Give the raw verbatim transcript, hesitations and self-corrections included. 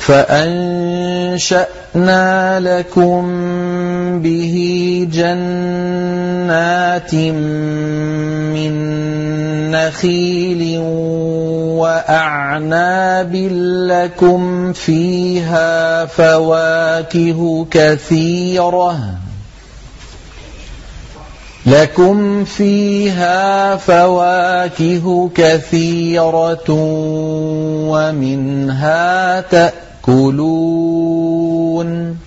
فأنشأنا لكم به جنات من نخيل وأعناب لكم فيها فواكه كثيرة لكم فيها فواكه كثيرة ومنها تأكلون